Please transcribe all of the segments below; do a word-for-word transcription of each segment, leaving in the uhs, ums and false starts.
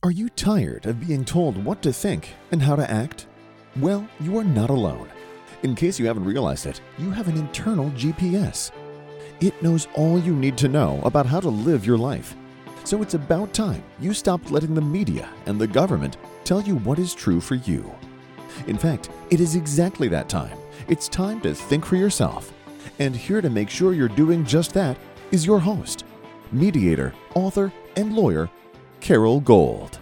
Are you tired of being told what to think and how to act? Well, you are not alone. In case you haven't realized it, you have an internal G P S. It knows all you need to know about how to live your life. So it's about time you stopped letting the media and the government tell you what is true for you. In fact, it is exactly that time. It's time to think for yourself. And here to make sure you're doing just that is your host, mediator, author, and lawyer, Carol Gold.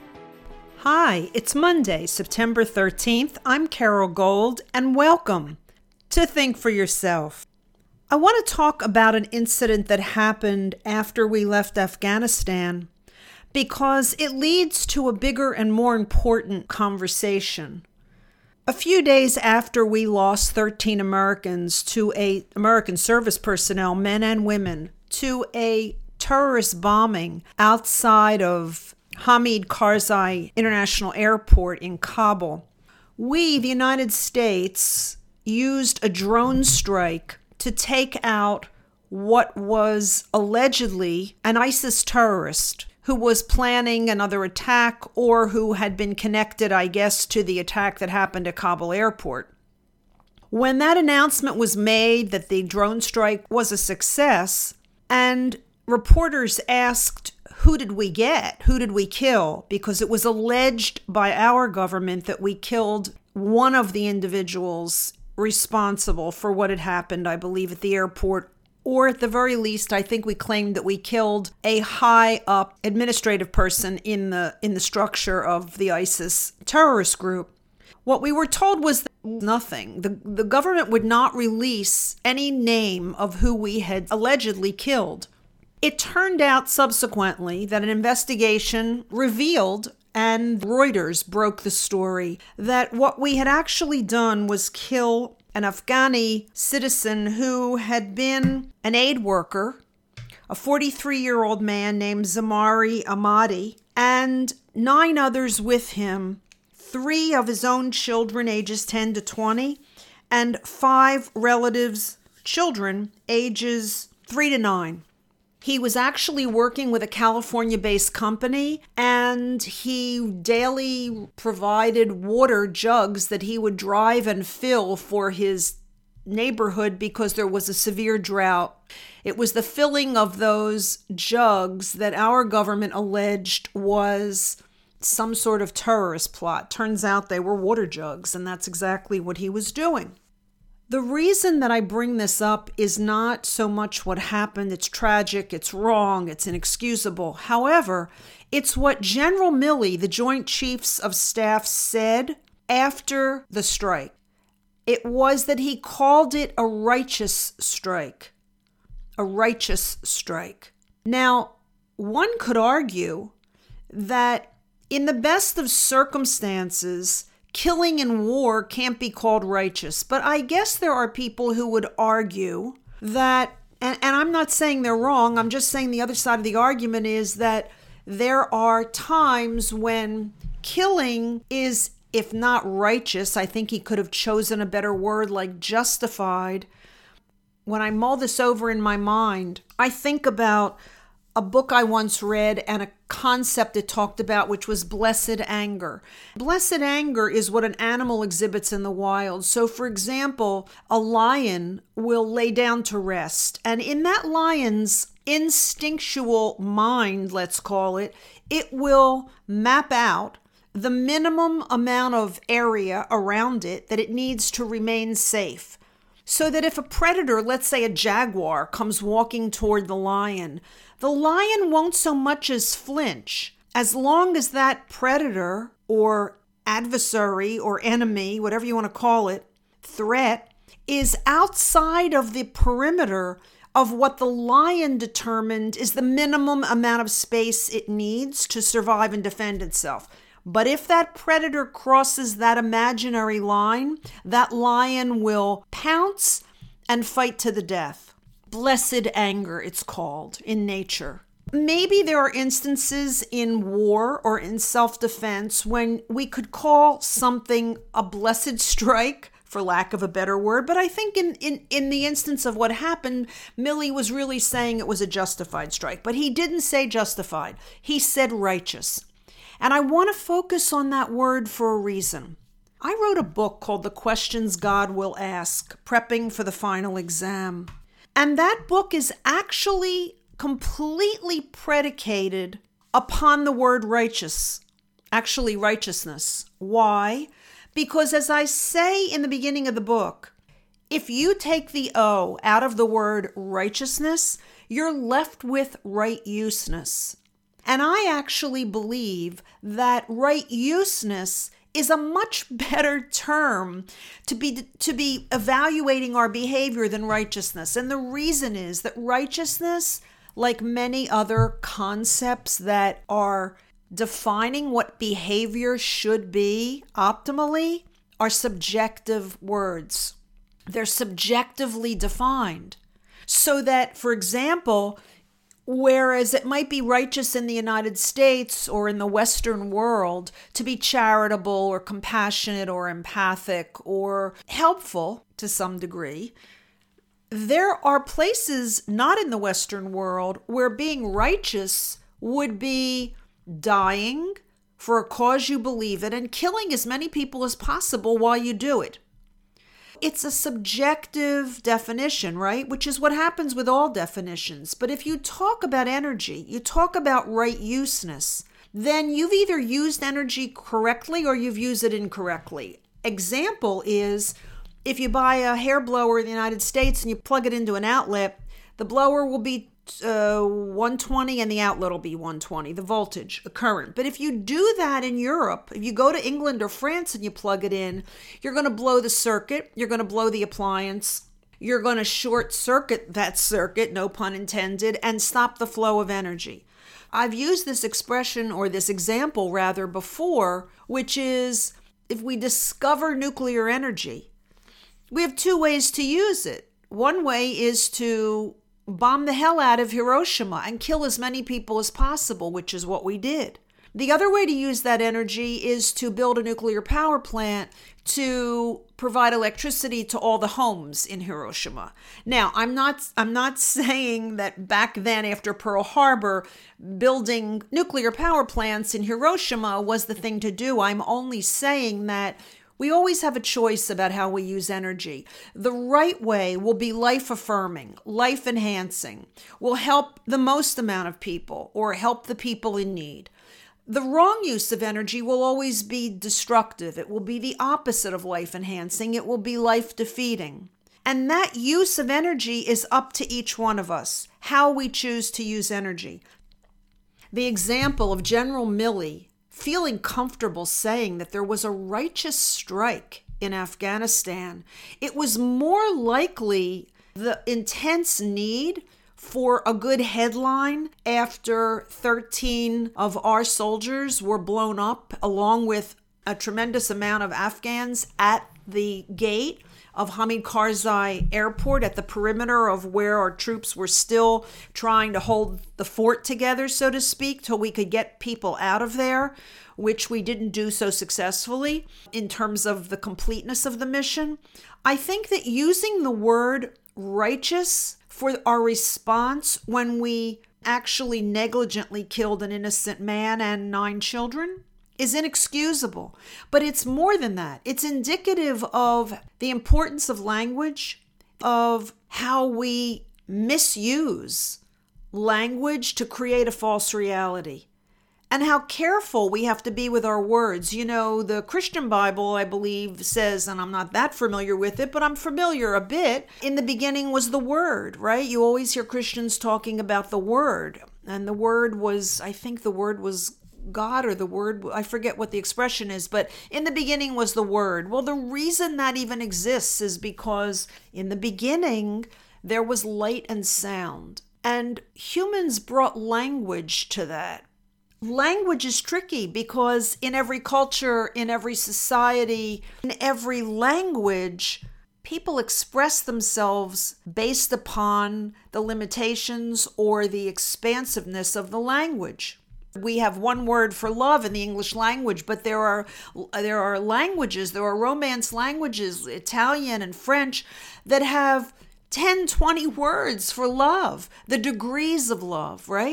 Hi, it's Monday, September thirteenth. I'm Carol Gold, and welcome to Think for Yourself. I want to talk about an incident that happened after we left Afghanistan because it leads to a bigger and more important conversation. A few days after we lost thirteen Americans to a American service personnel, men and women, to a terrorist bombing outside of Hamid Karzai International Airport in Kabul, we, the United States, used a drone strike to take out what was allegedly an ISIS terrorist who was planning another attack or who had been connected, I guess, to the attack that happened at Kabul airport. When that announcement was made that the drone strike was a success, and reporters asked, who did we get? Who did we kill? Because it was alleged by our government that we killed one of the individuals responsible for what had happened, I believe, at the airport. Or at the very least, I think we claimed that we killed a high-up administrative person in the in the structure of the ISIS terrorist group. What we were told was nothing. The, the government would not release any name of who we had allegedly killed. It turned out subsequently that an investigation revealed, and Reuters broke the story, that what we had actually done was kill an Afghani citizen who had been an aid worker, a forty-three-year-old man named Zamari Ahmadi, and nine others with him, three of his own children ages ten to twenty, and five relatives' children ages three to nine. He was actually working with a California-based company, and he daily provided water jugs that he would drive and fill for his neighborhood because there was a severe drought. It was the filling of those jugs that our government alleged was some sort of terrorist plot. Turns out they were water jugs, and that's exactly what he was doing. The reason that I bring this up is not so much what happened. It's tragic, it's wrong, it's inexcusable. However, it's what General Milley, the Joint Chiefs of Staff, said after the strike. It was that he called it a righteous strike. A righteous strike. Now, one could argue that in the best of circumstances, killing in war can't be called righteous. But I guess there are people who would argue that, and, and I'm not saying they're wrong, I'm just saying the other side of the argument is that there are times when killing is, if not righteous, I think he could have chosen a better word like justified. When I mull this over in my mind, I think about a book I once read and a concept it talked about, which was blessed anger. Blessed anger is what an animal exhibits in the wild. So, for example, a lion will lay down to rest. And in that lion's instinctual mind, let's call it, it will map out the minimum amount of area around it that it needs to remain safe. So that if a predator, let's say a jaguar, comes walking toward the lion, the lion won't so much as flinch as long as that predator or adversary or enemy, whatever you want to call it, threat, is outside of the perimeter of what the lion determined is the minimum amount of space it needs to survive and defend itself. But if that predator crosses that imaginary line, that lion will pounce and fight to the death. Blessed anger, it's called, in nature. Maybe there are instances in war or in self-defense when we could call something a blessed strike, for lack of a better word. But I think in, in, in the instance of what happened, Milley was really saying it was a justified strike. But he didn't say justified. He said righteous. And I want to focus on that word for a reason. I wrote a book called The Questions God Will Ask, Prepping for the Final Exam. And that book is actually completely predicated upon the word righteous, actually righteousness. Why? Because as I say in the beginning of the book, if you take the O out of the word righteousness, you're left with right useness. And I actually believe that right useness is a much better term to be to be evaluating our behavior than righteousness. And the reason is that righteousness, like many other concepts that are defining what behavior should be optimally, are subjective words. They're subjectively defined. So that, for example, whereas it might be righteous in the United States or in the Western world to be charitable or compassionate or empathic or helpful to some degree, there are places not in the Western world where being righteous would be dying for a cause you believe in and killing as many people as possible while you do it. It's a subjective definition, right? Which is what happens with all definitions. But if you talk about energy, you talk about right useness, then you've either used energy correctly or you've used it incorrectly. Example is if you buy a hair blower in the United States and you plug it into an outlet, the blower will be uh, one twenty and the outlet will be one twenty, the voltage, the current. But if you do that in Europe, if you go to England or France and you plug it in, you're going to blow the circuit, you're going to blow the appliance, you're going to short circuit that circuit, no pun intended, and stop the flow of energy. I've used this expression or this example rather before, which is if we discover nuclear energy, we have two ways to use it. One way is to bomb the hell out of Hiroshima and kill as many people as possible, which is what we did. The other way to use that energy is to build a nuclear power plant to provide electricity to all the homes in Hiroshima. Now, I'm not I'm not saying that back then after Pearl Harbor, building nuclear power plants in Hiroshima was the thing to do. I'm only saying that we always have a choice about how we use energy. The right way will be life-affirming, life-enhancing, will help the most amount of people or help the people in need. The wrong use of energy will always be destructive. It will be the opposite of life-enhancing. It will be life-defeating. And that use of energy is up to each one of us, how we choose to use energy. The example of General Milley feeling comfortable saying that there was a righteous strike in Afghanistan, it was more likely the intense need for a good headline after thirteen of our soldiers were blown up, along with a tremendous amount of Afghans at the gate of Hamid Karzai Airport, at the perimeter of where our troops were still trying to hold the fort together, so to speak, till we could get people out of there, which we didn't do so successfully in terms of the completeness of the mission. I think that using the word righteous for our response when we actually negligently killed an innocent man and nine children is inexcusable. But it's more than that. It's indicative of the importance of language, of how we misuse language to create a false reality, and how careful we have to be with our words. You know, the Christian Bible, I believe, says, and I'm not that familiar with it, but I'm familiar a bit, in the beginning was the Word, right? You always hear Christians talking about the Word. And the Word was, I think the Word was God, or the Word, I forget what the expression is, but in the beginning was the Word. Well, the reason that even exists is because in the beginning, there was light and sound. And humans brought language to that. Language is tricky because in every culture, in every society, in every language, people express themselves based upon the limitations or the expansiveness of the language. We have one word for love in the English language, but there are there are languages, there are Romance languages, Italian and French, that have ten, twenty words for love, the degrees of love, right?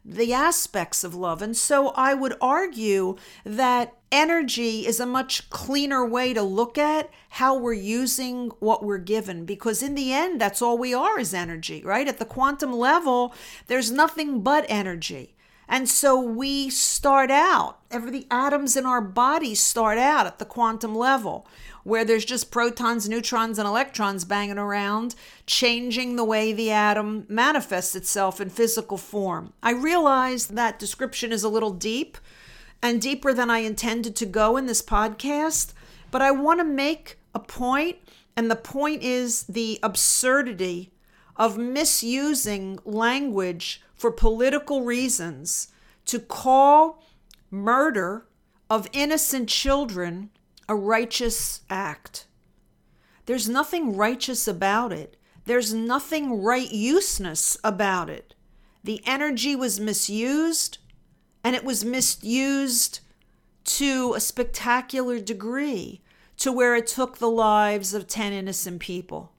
the aspects of love. And so I would argue that energy is a much cleaner way to look at how we're using what we're given, because in the end, that's all we are is energy, right? At the quantum level, there's nothing but energy. And so we start out, every the atoms in our body start out at the quantum level, where there's just protons, neutrons, and electrons banging around, changing the way the atom manifests itself in physical form. I realize that description is a little deep and deeper than I intended to go in this podcast, but I want to make a point, and the point is the absurdity of misusing language for political reasons to call murder of innocent children a righteous act. There's nothing righteous about it. There's nothing right-useness about it. The energy was misused, and it was misused to a spectacular degree, to where it took the lives of ten innocent people.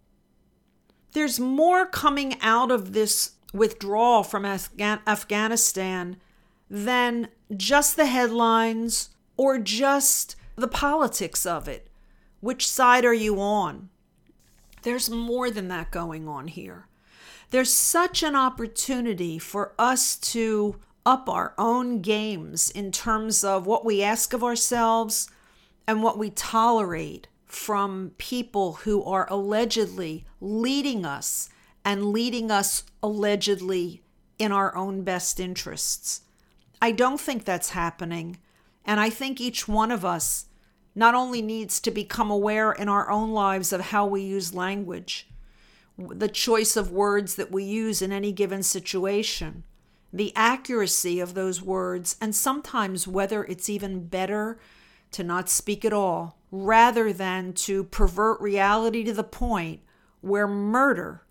There's more coming out of this withdrawal from Afghan- Afghanistan than just the headlines or just the politics of it. Which side are you on? There's more than that going on here. There's such an opportunity for us to up our own games in terms of what we ask of ourselves and what we tolerate from people who are allegedly leading us and leading us allegedly in our own best interests. I don't think that's happening. And I think each one of us not only needs to become aware in our own lives of how we use language, the choice of words that we use in any given situation, the accuracy of those words, and sometimes whether it's even better to not speak at all, rather than to pervert reality to the point where murder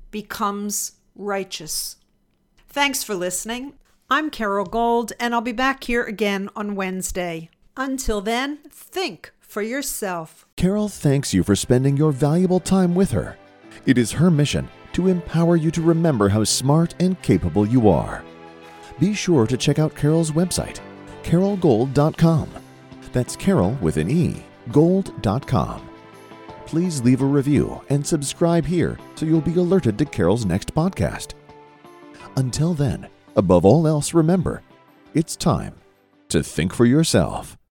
becomes righteous. Thanks for listening. I'm Carol Gold, and I'll be back here again on Wednesday. Until then, think for yourself. Carol thanks you for spending your valuable time with her. It is her mission to empower you to remember how smart and capable you are. Be sure to check out Carol's website, carol gold dot com. That's Carol with an E, gold dot com. Please leave a review and subscribe here so you'll be alerted to Carol's next podcast. Until then, above all else, remember, it's time to think for yourself.